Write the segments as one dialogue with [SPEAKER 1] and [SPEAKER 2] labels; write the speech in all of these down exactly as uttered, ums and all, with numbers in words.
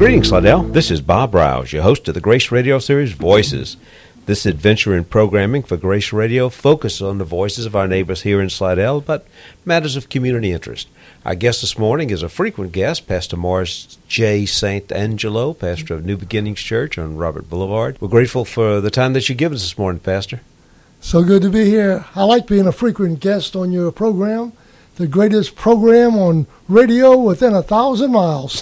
[SPEAKER 1] Greetings, Slidell. This is Bob Rouse, your host of the Grace Radio series, Voices. This adventure in programming for Grace Radio focuses on the voices of our neighbors here in Slidell, but matters of community interest. Our guest this morning is a frequent guest, Pastor Morris J. Saint Angelo, pastor of New Beginnings Church on Robert Boulevard. We're grateful for the time that you give us this morning, Pastor.
[SPEAKER 2] So good to be here. I like being a frequent guest on your program, the greatest program on radio within a thousand miles,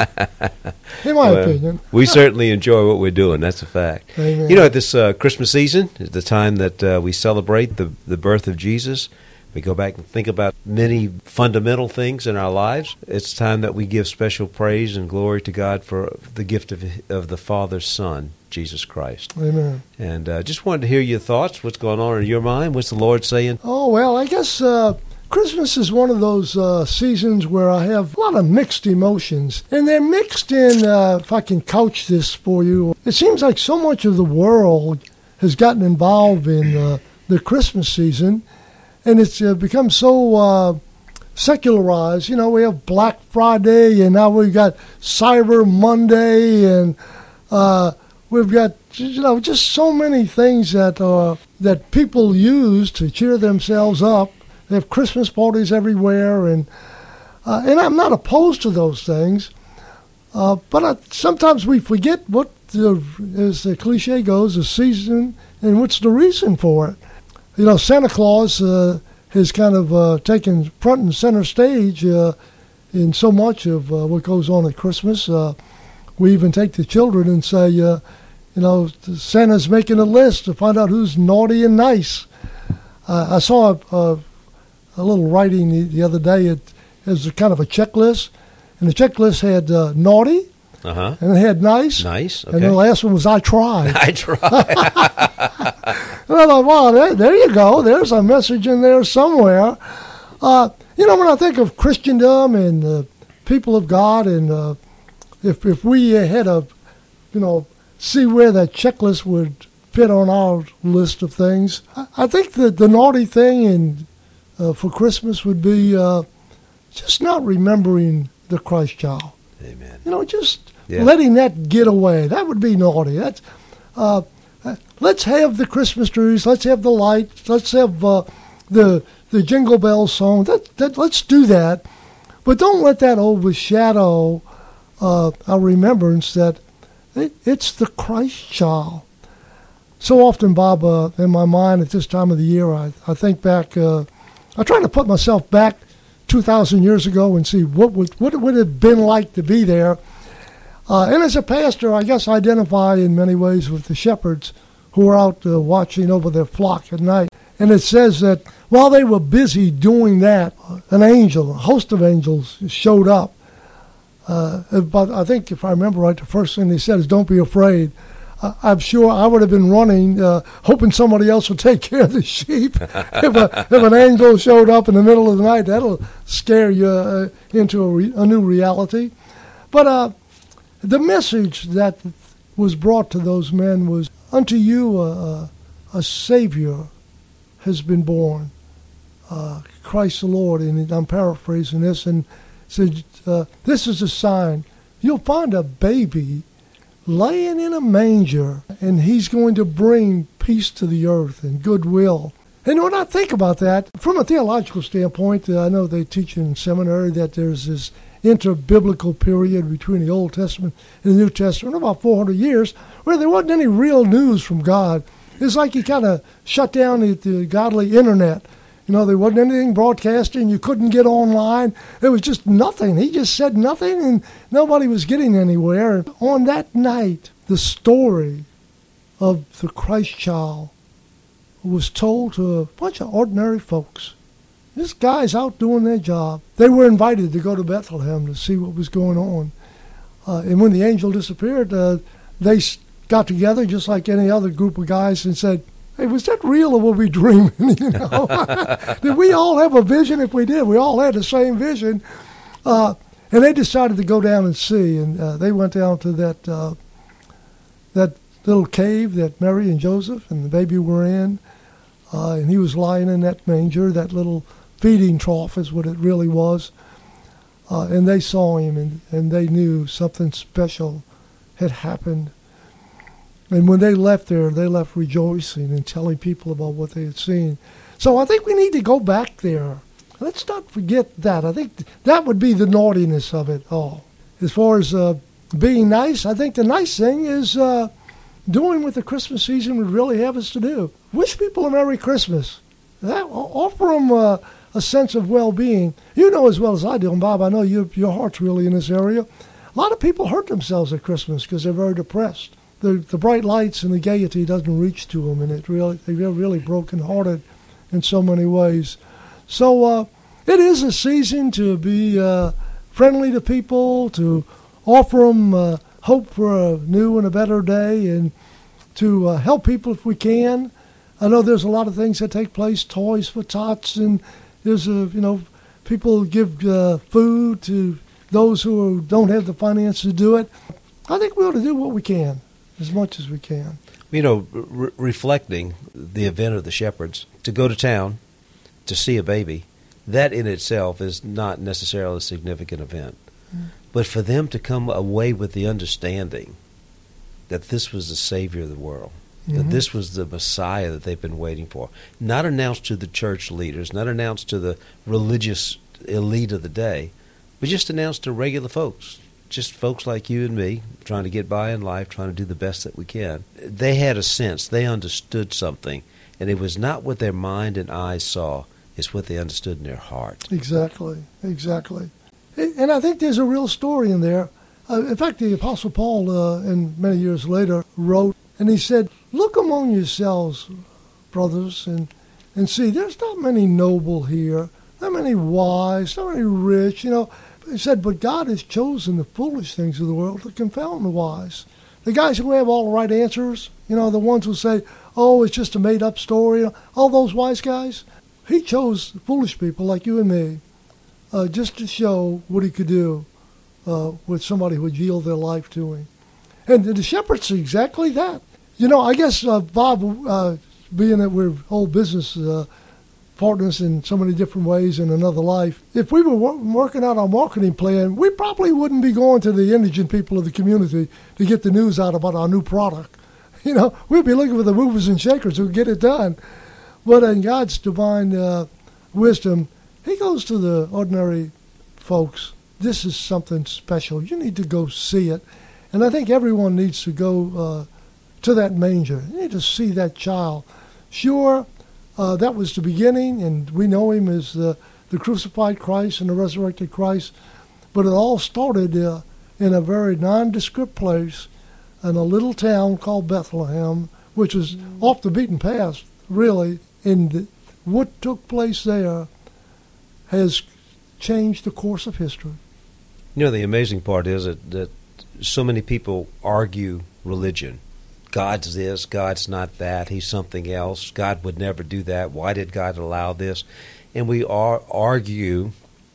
[SPEAKER 2] in my well, opinion.
[SPEAKER 1] We certainly enjoy what we're doing. That's a fact.
[SPEAKER 2] Amen.
[SPEAKER 1] You know, this uh, Christmas season is the time that uh, we celebrate the, the birth of Jesus. We go back and think about many fundamental things in our lives. It's time that we give special praise and glory to God for the gift of, of the Father's Son, Jesus Christ.
[SPEAKER 2] Amen.
[SPEAKER 1] And uh, just wanted to hear your thoughts. What's going on in your mind? What's the Lord saying?
[SPEAKER 2] Oh, well, I guess uh, Christmas is one of those uh, seasons where I have a lot of mixed emotions. And they're mixed in, uh, if I can couch this for you, it seems like so much of the world has gotten involved in uh, the Christmas season. And it's uh, become so uh, secularized. You know, we have Black Friday, and now we've got Cyber Monday, and uh, we've got, you know, just so many things that uh, that people use to cheer themselves up. They have Christmas parties everywhere, and uh, and I'm not opposed to those things, uh, but I, sometimes we forget what, the, as the cliche goes, the season and what's the reason for it. You know, Santa Claus uh, has kind of uh, taken front and center stage uh, in so much of uh, what goes on at Christmas. Uh, we even take the children and say, uh, you know, Santa's making a list to find out who's naughty and nice. Uh, I saw a, a, a little writing the, the other day. It has a kind of a checklist, and the checklist had uh, naughty,
[SPEAKER 1] uh-huh.
[SPEAKER 2] and it had nice.
[SPEAKER 1] Nice, okay.
[SPEAKER 2] And the last one was I tried.
[SPEAKER 1] I tried.
[SPEAKER 2] And I thought, wow, there, there you go. There's a message in there somewhere. Uh, you know, when I think of Christendom and uh, people of God, and uh, if if we had a, you know, see where that checklist would fit on our list of things, I, I think that the naughty thing in, uh, for Christmas would be uh, just not remembering the Christ child.
[SPEAKER 1] Amen.
[SPEAKER 2] You know, just
[SPEAKER 1] yeah.
[SPEAKER 2] letting that get away. That would be naughty. That's... Uh, Let's have the Christmas trees. Let's have the lights. Let's have uh, the the Jingle Bells song. That, that, let's do that. But don't let that overshadow uh, our remembrance that it, it's the Christ child. So often, Bob, uh, in my mind at this time of the year, I, I think back, uh, I try to put myself back two thousand years ago and see what would, what it would have been like to be there. Uh, and as a pastor, I guess I identify in many ways with the shepherds who are out uh, watching over their flock at night. And it says that while they were busy doing that, an angel, a host of angels, showed up. Uh, but I think, if I remember right, the first thing they said is, don't be afraid. Uh, I'm sure I would have been running, uh, hoping somebody else would take care of the sheep. if, a, if an angel showed up in the middle of the night, that'll scare you uh, into a, re- a new reality. But uh, the message that was brought to those men was, unto you a, a Savior has been born, uh, Christ the Lord. And I'm paraphrasing this, and said, uh, this is a sign. You'll find a baby laying in a manger, and he's going to bring peace to the earth and goodwill. And when I think about that, from a theological standpoint, uh, I know they teach in seminary that there's this inter-biblical period between the Old Testament and the New Testament, about four hundred years, where there wasn't any real news from God. It's like he kind of shut down the, the godly internet. You know, there wasn't anything broadcasting. You couldn't get online. There was just nothing. He just said nothing, and nobody was getting anywhere. And on that night, the story of the Christ child was told to a bunch of ordinary folks. This guy's out doing their job. They were invited to go to Bethlehem to see what was going on. Uh, and when the angel disappeared, uh, they got together just like any other group of guys and said, hey, was that real or were we dreaming? You know, did we all have a vision? If we did, we all had the same vision. Uh, and they decided to go down and see. And uh, they went down to that uh, that little cave that Mary and Joseph and the baby were in. Uh, and he was lying in that manger, that little feeding trough is what it really was. uh, and they saw him, and, and they knew something special had happened. And when they left there, they left rejoicing and telling people about what they had seen. So I think we need to go back there. Let's not forget that. I think that would be the naughtiness of it all. As far as uh, being nice, I think the nice thing is uh, doing what the Christmas season would really have us to do. Wish people a Merry Christmas. That, offer them uh, a sense of well-being. You know as well as I do, and Bob, I know you, your heart's really in this area. A lot of people hurt themselves at Christmas because they're very depressed. The the bright lights and the gaiety doesn't reach to them, and it really they're really broken-hearted in so many ways. So uh, it is a season to be uh, friendly to people, to offer them uh, hope for a new and a better day, and to uh, help people if we can. I know there's a lot of things that take place, toys for tots, and there's a you know people give uh, food to those who don't have the finances to do it. I think we ought to do what we can, as much as we can.
[SPEAKER 1] You know, re- reflecting the event of the shepherds, to go to town to see a baby, that in itself is not necessarily a significant event. Mm. But for them to come away with the understanding that this was the Savior of the world, mm-hmm. that this was the Messiah that they've been waiting for, not announced to the church leaders, not announced to the religious elite of the day, but just announced to regular folks, just folks like you and me, trying to get by in life, trying to do the best that we can. They had a sense. They understood something. And it was not what their mind and eyes saw. It's what they understood in their heart.
[SPEAKER 2] Exactly. Exactly. And I think there's a real story in there. Uh, in fact, the Apostle Paul, uh, and many years later, wrote, and he said, look among yourselves, brothers, and, and see, there's not many noble here, not many wise, not many rich, you know. He said, but God has chosen the foolish things of the world to confound the wise. The guys who have all the right answers, you know, the ones who say, oh, it's just a made-up story, all those wise guys, he chose foolish people like you and me uh, just to show what he could do uh, with somebody who would yield their life to him. And the shepherds are exactly that. You know, I guess, uh, Bob, uh, being that we're whole business uh, partners in so many different ways in another life. If we were working out our marketing plan, we probably wouldn't be going to the indigent people of the community to get the news out about our new product. You know, we'd be looking for the movers and shakers who get it done. But in God's divine uh, wisdom, he goes to the ordinary folks. This is something special. You need to go see it. And I think everyone needs to go uh, to that manger. You need to see that child. Sure, Uh, that was the beginning, and we know him as the, the crucified Christ and the resurrected Christ. But it all started uh, in a very nondescript place in a little town called Bethlehem, which was mm-hmm. off the beaten path, really. And the, what took place there has changed the course of history.
[SPEAKER 1] You know, the amazing part is that, that so many people argue religion. God's this, God's not that, he's something else, God would never do that, why did God allow this? And we are, argue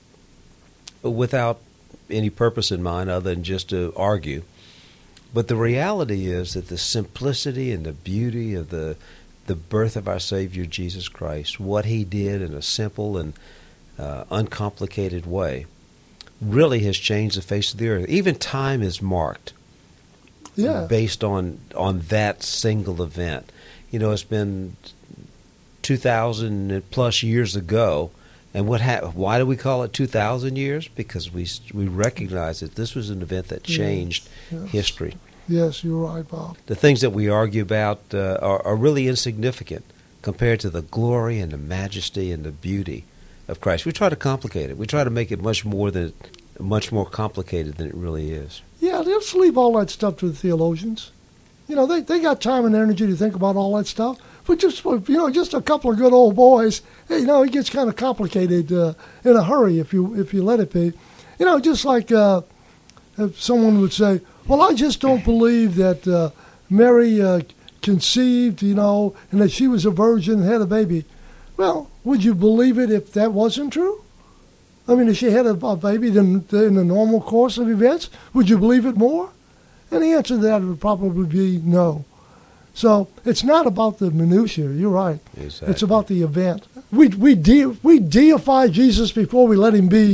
[SPEAKER 1] without any purpose in mind other than just to argue. But the reality is that the simplicity and the beauty of the the birth of our Savior Jesus Christ, what he did in a simple and uh, uncomplicated way, really has changed the face of the earth. Even time is marked. Yeah. Based on on that single event. You know, it's been two thousand plus years ago, and what ha- why do we call it two thousand years? Because we we recognize that this was an event that changed yes. Yes. history.
[SPEAKER 2] Yes, you're right, Bob.
[SPEAKER 1] The things that we argue about uh, are, are really insignificant compared to the glory and the majesty and the beauty of Christ. We try to complicate it. We try to make it much more than much more complicated than it really is.
[SPEAKER 2] Yeah, let's leave all that stuff to the theologians. You know, they, they got time and energy to think about all that stuff. But just, you know, just a couple of good old boys, hey, you know, it gets kind of complicated uh, in a hurry if you if you let it be. You know, just like uh, if someone would say, well, I just don't believe that uh, Mary uh, conceived, you know, and that she was a virgin and had a baby. Well, would you believe it if that wasn't true? I mean, if she had a, a baby in, in the normal course of events, would you believe it more? And the answer to that would probably be no. So it's not about the minutiae. You're right.
[SPEAKER 1] Exactly.
[SPEAKER 2] It's about the event. We we de- we deify Jesus before we let him be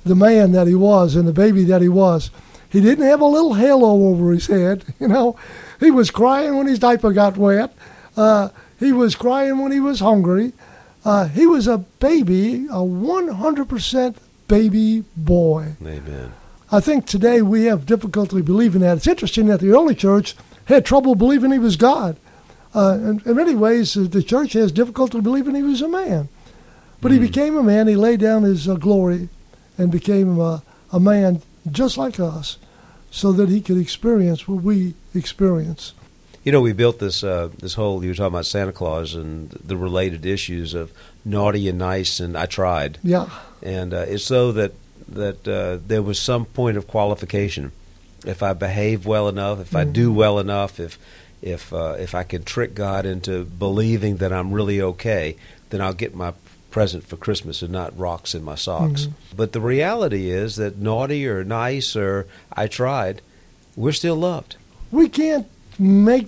[SPEAKER 2] the man that he was and the baby that he was. He didn't have a little halo over his head, you know. He was crying when his diaper got wet. Uh, he was crying when he was hungry. Uh, he was a baby, a one hundred percent baby boy.
[SPEAKER 1] Amen.
[SPEAKER 2] I think today we have difficulty believing that. It's interesting that the early church had trouble believing he was God. Uh, in, in many ways, uh, the church has difficulty believing he was a man. But mm. he became a man. He laid down his uh, glory and became uh, a man just like us so that he could experience what we experience.
[SPEAKER 1] You know, we built this uh, this whole, you were talking about Santa Claus and the related issues of naughty and nice, and I tried.
[SPEAKER 2] Yeah.
[SPEAKER 1] And uh, it's so that, that uh, there was some point of qualification. If I behave well enough, if mm. I do well enough, if if uh, if I can trick God into believing that I'm really okay, then I'll get my present for Christmas and not rocks in my socks. Mm-hmm. But the reality is that naughty or nice or I tried, we're still loved.
[SPEAKER 2] We can't make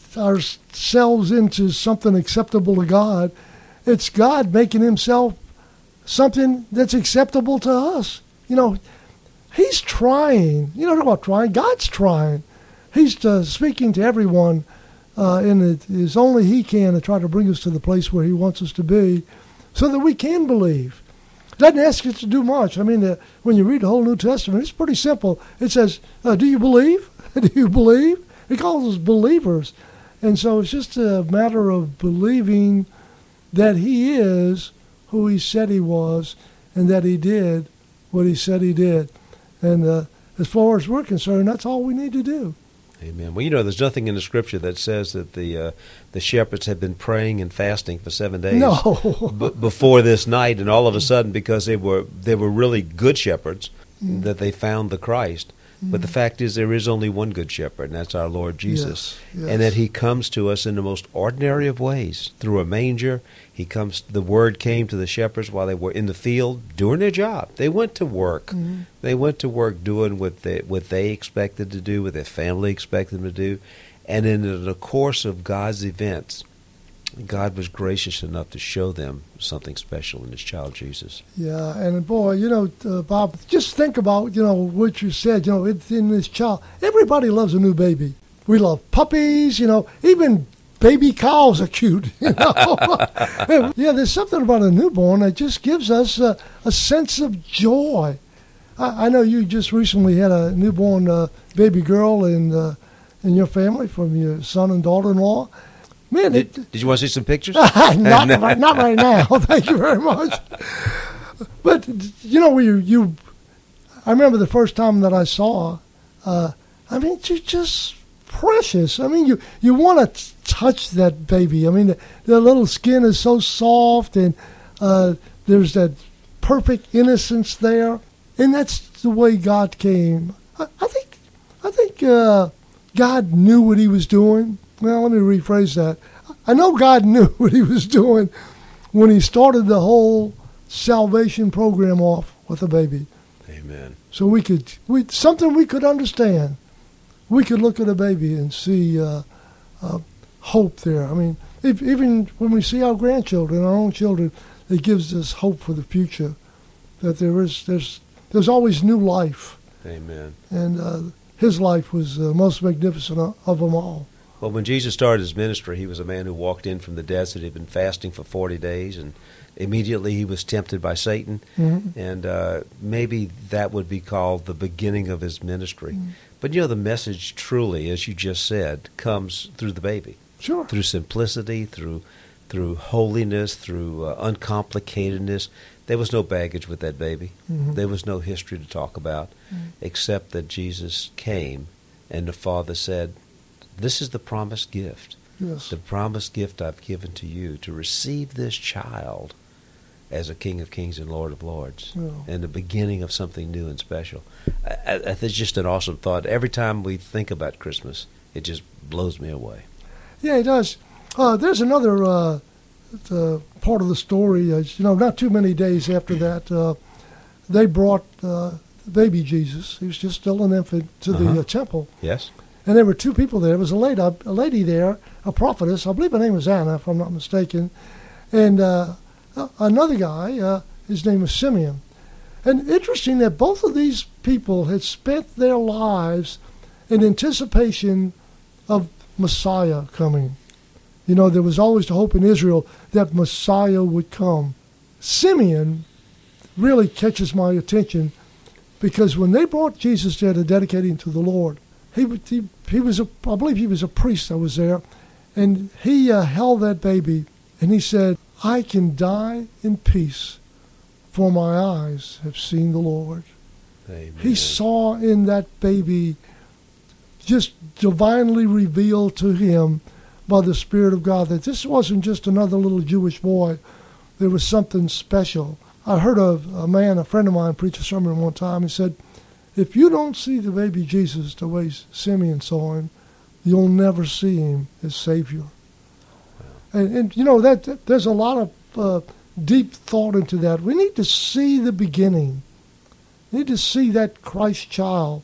[SPEAKER 2] ourselves into something acceptable to God. It's God making himself something that's acceptable to us. You know, he's trying. You don't know about trying. God's trying. He's uh, speaking to everyone, uh, and it is only he can to try to bring us to the place where he wants us to be so that we can believe. Doesn't ask us to do much. I mean, uh, when you read the whole New Testament, it's pretty simple. It says, uh, do you believe? Do you believe? He calls us believers. And so it's just a matter of believing that he is who he said he was and that he did what he said he did. And uh, as far as we're concerned, that's all we need to do.
[SPEAKER 1] Amen. Well, you know, there's nothing in the Scripture that says that the uh, the shepherds had been praying and fasting for seven days
[SPEAKER 2] no.
[SPEAKER 1] b- before this night, and all of a sudden, because they were they were really good shepherds, mm. that they found the Christ. Mm. But the fact is, there is only one good shepherd, and that's our Lord Jesus,
[SPEAKER 2] yes, yes.
[SPEAKER 1] and that he comes to us in the most ordinary of ways through a manger. He comes. The word came to the shepherds while they were in the field doing their job. They went to work. Mm-hmm. They went to work doing what they what they expected to do, what their family expected them to do, and in the course of God's events, God was gracious enough to show them something special in his child Jesus.
[SPEAKER 2] Yeah, and boy, you know, uh, Bob, just think about you know what you said. You know, it's in this child. Everybody loves a new baby. We love puppies. You know, even baby cows are cute, you know. Yeah, there's something about a newborn that just gives us a, a sense of joy. I, I know you just recently had a newborn uh, baby girl in uh, in your family from your son and daughter-in-law. Man,
[SPEAKER 1] did,
[SPEAKER 2] it,
[SPEAKER 1] did you want to see some pictures?
[SPEAKER 2] not, right, not right now. Thank you very much. But you know, you you, I remember the first time that I saw. Uh, I mean, you just. Precious. I mean, you, you want to touch that baby. I mean, the, the little skin is so soft, and uh, there's that perfect innocence there, and that's the way God came. I, I think, I think uh, God knew what he was doing. Well, let me rephrase that. I know God knew what he was doing when he started the whole salvation program off with a baby.
[SPEAKER 1] Amen.
[SPEAKER 2] So we could, we something we could understand. We could look at a baby and see uh, uh, hope there. I mean, if, even when we see our grandchildren, our own children, it gives us hope for the future. That there is, there's, there's always new life.
[SPEAKER 1] Amen.
[SPEAKER 2] And uh, his life was the most magnificent of them all.
[SPEAKER 1] Well, when Jesus started his ministry, he was a man who walked in from the desert. He'd been fasting for forty days, and immediately he was tempted by Satan. Mm-hmm. And uh, maybe that would be called the beginning of his ministry. Mm-hmm. But, you know, the message truly, as you just said, comes through the baby.
[SPEAKER 2] Sure.
[SPEAKER 1] Through simplicity, through through holiness, through uh, uncomplicatedness. There was no baggage with that baby. Mm-hmm. There was no history to talk about, mm-hmm. except that Jesus came and the Father said, this is the promised gift.
[SPEAKER 2] Yes. The
[SPEAKER 1] promised gift I've given to you, to receive this child as a King of Kings and Lord of Lords, yeah. and the beginning of something new and special. I, I, it's just an awesome thought. Every time we think about Christmas, it just blows me away.
[SPEAKER 2] Yeah, it does. Uh, there's another uh, uh, part of the story. Uh, you know, not too many days after that, uh, they brought uh, baby Jesus. He was just still an infant to uh-huh. the uh, temple.
[SPEAKER 1] Yes.
[SPEAKER 2] And there were two people there. There was a lady, a lady there, a prophetess. I believe her name was Anna, if I'm not mistaken, and. Uh, Uh, another guy, uh, his name was Simeon. And interesting that both of these people had spent their lives in anticipation of Messiah coming. You know, there was always the hope in Israel that Messiah would come. Simeon really catches my attention because when they brought Jesus there to dedicate him to the Lord, he, he, he was, a, I believe he was a priest that was there, and he uh, held that baby, and he said, I can die in peace, for my eyes have seen the Lord.
[SPEAKER 1] Amen.
[SPEAKER 2] He saw in that baby, just divinely revealed to him by the Spirit of God, that this wasn't just another little Jewish boy. There was something special. I heard a, a man, a friend of mine, preach a sermon one time. He said, if you don't see the baby Jesus the way Simeon saw him, you'll never see him as Savior. Wow. And, and, you know, that, that there's a lot of uh, deep thought into that. We need to see the beginning. We need to see that Christ child.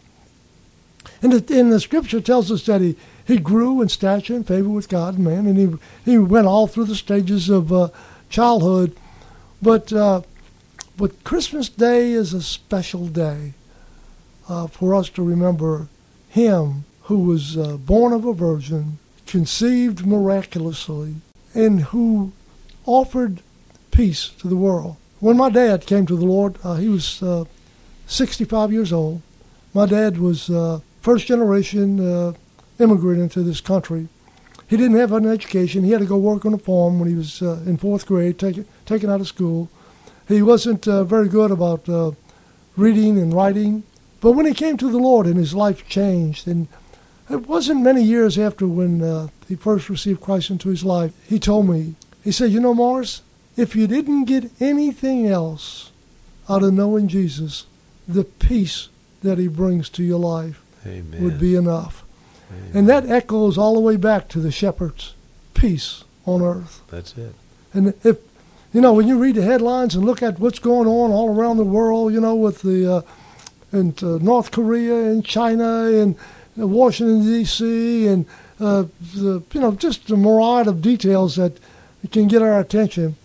[SPEAKER 2] And the, and the Scripture tells us that he, he grew in stature and favor with God and man, and he he went all through the stages of uh, childhood. But uh, but Christmas Day is a special day uh, for us to remember him who was uh, born of a virgin, conceived miraculously, and who offered peace to the world. When my dad came to the Lord, uh, he was uh, sixty-five years old. My dad was uh, first generation uh, immigrant into this country. He didn't have an education. He had to go work on a farm when he was uh, in fourth grade, taken taken out of school. He wasn't uh, very good about uh, reading and writing. But when he came to the Lord and his life changed, and it wasn't many years after when uh, he first received Christ into his life, he told me, he said, you know, Morris, if you didn't get anything else out of knowing Jesus, the peace that he brings to your life
[SPEAKER 1] Amen.
[SPEAKER 2] Would be enough.
[SPEAKER 1] Amen.
[SPEAKER 2] And that echoes all the way back to the shepherds. Peace on earth.
[SPEAKER 1] That's it.
[SPEAKER 2] And if, you know, when you read the headlines and look at what's going on all around the world, you know, with the, uh, in uh, North Korea and China and uh, Washington, D C, and, uh, the, you know, just the myriad of details that can get our attention,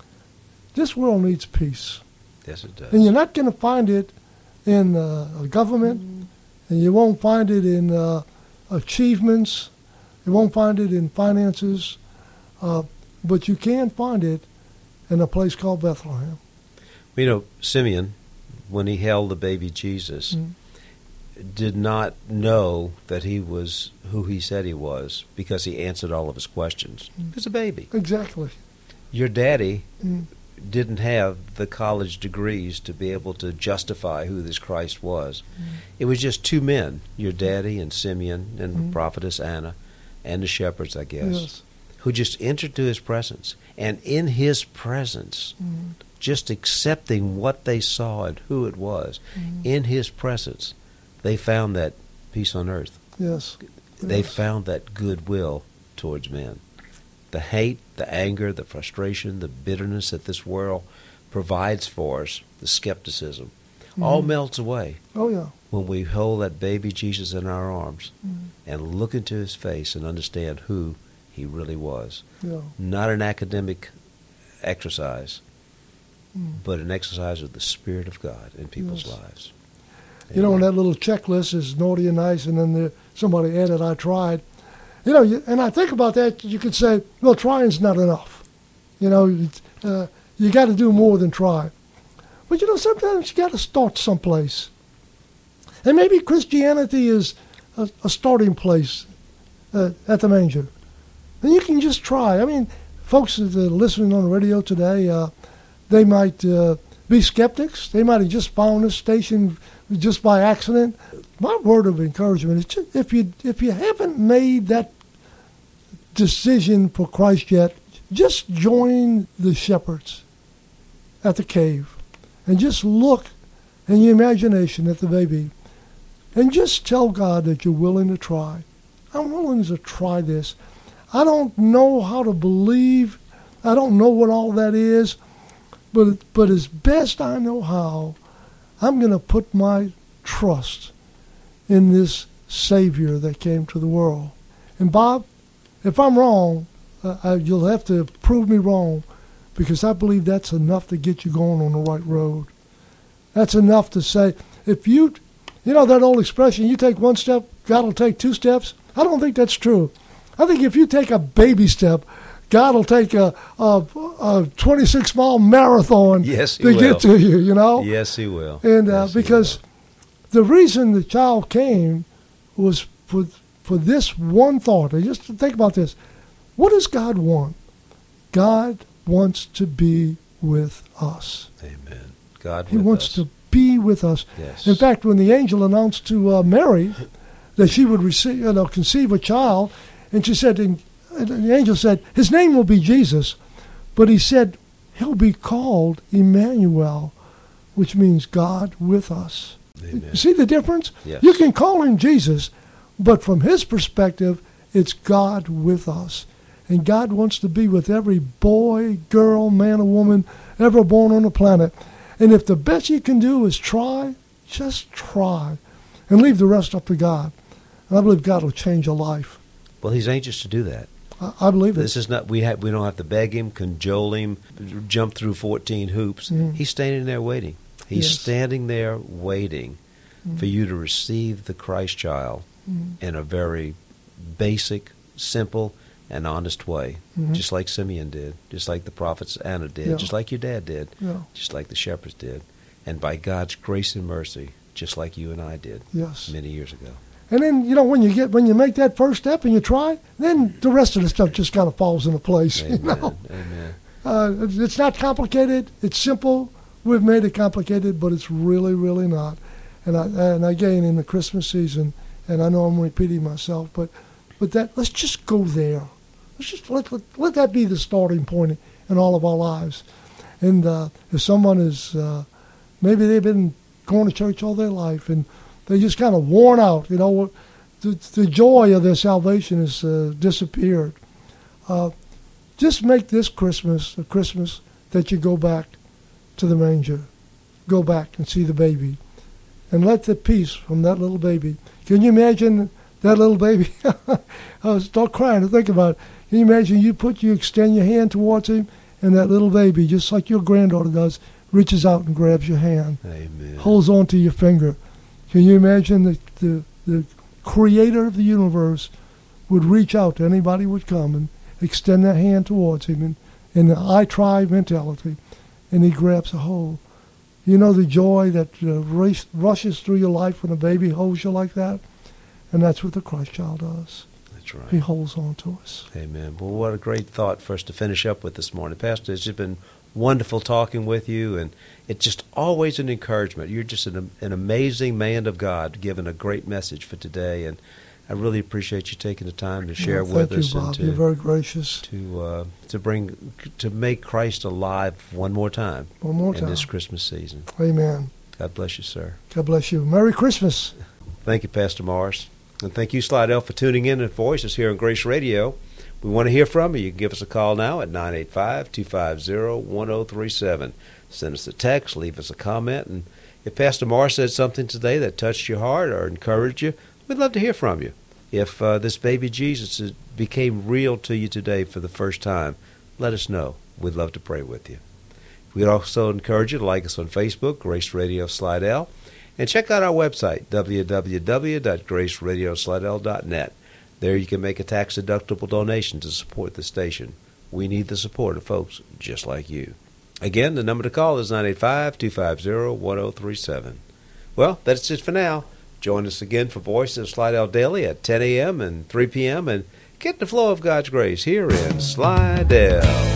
[SPEAKER 2] this world needs peace.
[SPEAKER 1] Yes, it does.
[SPEAKER 2] And you're not going to find it in uh, a government, mm-hmm. and you won't find it in uh, achievements, you won't find it in finances, uh, but you can find it in a place called Bethlehem.
[SPEAKER 1] You know, Simeon, when he held the baby Jesus, mm-hmm. did not know that he was who he said he was because he answered all of his questions. Mm-hmm. He was a baby.
[SPEAKER 2] Exactly.
[SPEAKER 1] Your daddy
[SPEAKER 2] mm-hmm.
[SPEAKER 1] didn't have the college degrees to be able to justify who this Christ was. Mm-hmm. It was just two men, your daddy and Simeon and mm-hmm. the prophetess Anna and the shepherds, I guess,
[SPEAKER 2] yes.
[SPEAKER 1] who just entered to his presence. And in his presence, mm-hmm. just accepting what they saw and who it was, mm-hmm. in his presence, they found that peace on earth.
[SPEAKER 2] Yes.
[SPEAKER 1] They
[SPEAKER 2] yes.
[SPEAKER 1] found that goodwill towards men. The hate, the anger, the frustration, the bitterness that this world provides for us, the skepticism, mm-hmm. all melts away.
[SPEAKER 2] Oh, yeah.
[SPEAKER 1] When we hold that baby Jesus in our arms
[SPEAKER 2] mm-hmm.
[SPEAKER 1] and look into his face and understand who he really was.
[SPEAKER 2] Yeah.
[SPEAKER 1] Not an academic exercise,
[SPEAKER 2] mm-hmm.
[SPEAKER 1] but an exercise of the Spirit of God in people's
[SPEAKER 2] yes.
[SPEAKER 1] lives.
[SPEAKER 2] You know, when that little checklist is naughty and nice, and then there, somebody added, I tried. You know, you, and I think about that, you could say, well, trying's not enough. You know, uh, you got to do more than try. But, you know, sometimes you got to start someplace. And maybe Christianity is a, a starting place uh, at the manger. And you can just try. I mean, folks that are listening on the radio today, uh, they might uh, be skeptics. They might have just found this station just by accident. My word of encouragement is just, if you if you haven't made that decision for Christ yet, just join the shepherds at the cave and just look in your imagination at the baby and just tell God that you're willing to try. I'm willing to try this. I don't know how to believe. I don't know what all that is, but but as best I know how, I'm going to put my trust in this Savior that came to the world. And Bob, if I'm wrong, uh, I, you'll have to prove me wrong, because I believe that's enough to get you going on the right road. That's enough to say, if you, you know that old expression, you take one step, God will take two steps? I don't think that's true. I think if you take a baby step, God will take a, a, a twenty-six mile marathon
[SPEAKER 1] yes, he
[SPEAKER 2] to
[SPEAKER 1] will.
[SPEAKER 2] get to you, you know?
[SPEAKER 1] Yes, he will.
[SPEAKER 2] And uh,
[SPEAKER 1] yes, he
[SPEAKER 2] because
[SPEAKER 1] will.
[SPEAKER 2] the reason the child came was for, for this one thought. And just think about this. What does God want? God wants to be with us.
[SPEAKER 1] Amen. God
[SPEAKER 2] He
[SPEAKER 1] with
[SPEAKER 2] wants
[SPEAKER 1] us.
[SPEAKER 2] to be with us.
[SPEAKER 1] Yes.
[SPEAKER 2] In fact, when the angel announced to uh, Mary that she would receive, you know, conceive a child, and she said, and the angel said, his name will be Jesus, but he said, he'll be called Emmanuel, which means God with us.
[SPEAKER 1] Amen.
[SPEAKER 2] You see the difference?
[SPEAKER 1] Yes.
[SPEAKER 2] You can call him Jesus, but from his perspective, it's God with us. And God wants to be with every boy, girl, man, or woman ever born on the planet. And if the best you can do is try, just try. And leave the rest up to God. And I believe God will change your life.
[SPEAKER 1] Well, he's anxious to do that.
[SPEAKER 2] I, I believe it.
[SPEAKER 1] This is not we have we don't have to beg him, cajole him, jump through fourteen hoops.
[SPEAKER 2] Mm.
[SPEAKER 1] He's standing there waiting. He's
[SPEAKER 2] Yes.
[SPEAKER 1] standing there waiting
[SPEAKER 2] Mm.
[SPEAKER 1] for you to receive the Christ child
[SPEAKER 2] Mm.
[SPEAKER 1] in a very basic, simple, and honest way,
[SPEAKER 2] Mhm.
[SPEAKER 1] just like Simeon did, just like the prophets Anna did,
[SPEAKER 2] Yeah.
[SPEAKER 1] just like your dad did,
[SPEAKER 2] Yeah.
[SPEAKER 1] just like the shepherds did, and by God's grace and mercy, just like you and I did
[SPEAKER 2] Yes.
[SPEAKER 1] many years ago.
[SPEAKER 2] And then, you know, when you get when you make that first step and you try, then the rest of the stuff just kind of falls into place.
[SPEAKER 1] Amen.
[SPEAKER 2] You know?
[SPEAKER 1] Amen.
[SPEAKER 2] Uh, it's- it's not complicated. It's simple. We've made it complicated, but it's really, really not. And I, and again, in the Christmas season, and I know I'm repeating myself, but but that let's just go there. Let's just let let, let that be the starting point in all of our lives. And uh, if someone is uh, maybe they've been going to church all their life and they just kind of worn out, you know, the, the joy of their salvation has uh, disappeared. Uh, just make this Christmas a Christmas that you go back to the manger, go back and see the baby, and let the peace from that little baby. Can you imagine that little baby? I start crying to think about it. Can you imagine you put you extend your hand towards him, and that little baby, just like your granddaughter does, reaches out and grabs your hand,
[SPEAKER 1] Amen.
[SPEAKER 2] holds on to your finger. Can you imagine the, the, the creator of the universe would reach out to anybody who would come and extend their hand towards him in, in the I try mentality, and he grabs a hold. You know the joy that uh, race, rushes through your life when a baby holds you like that? And that's what the Christ child does.
[SPEAKER 1] That's right.
[SPEAKER 2] He holds on to us.
[SPEAKER 1] Amen. Well, what a great thought for us to finish up with this morning. Pastor, it's just been wonderful talking with you, and it's just always an encouragement. You're just an, an amazing man of God, giving a great message for today, and I really appreciate you taking the time to share
[SPEAKER 2] Well,
[SPEAKER 1] with
[SPEAKER 2] thank
[SPEAKER 1] us
[SPEAKER 2] you, Bob.
[SPEAKER 1] and to
[SPEAKER 2] You're very gracious.
[SPEAKER 1] to uh, to bring to make Christ alive one more time
[SPEAKER 2] One more
[SPEAKER 1] in
[SPEAKER 2] time.
[SPEAKER 1] this Christmas season.
[SPEAKER 2] Amen.
[SPEAKER 1] God bless you, sir.
[SPEAKER 2] God bless you. Merry Christmas.
[SPEAKER 1] Thank you, Pastor Morris. And thank you, Slidell, for tuning in at Voices here on Grace Radio. We want to hear from you. You can give us a call now at nine eight five, two five zero, one zero three seven. Send us a text, leave us a comment. And if Pastor Morris said something today that touched your heart or encouraged you, we'd love to hear from you. If uh, this baby Jesus is, became real to you today for the first time, let us know. We'd love to pray with you. We'd also encourage you to like us on Facebook, Grace Radio Slidell, and check out our website, w w w dot grace radio slidell dot net. There you can make a tax-deductible donation to support the station. We need the support of folks just like you. Again, the number to call is nine eight five, two five zero, one zero three seven. Well, that's it for now. Join us again for Voices of Slidell Daily at ten a.m. and three p.m. and get the flow of God's grace here in Slidell.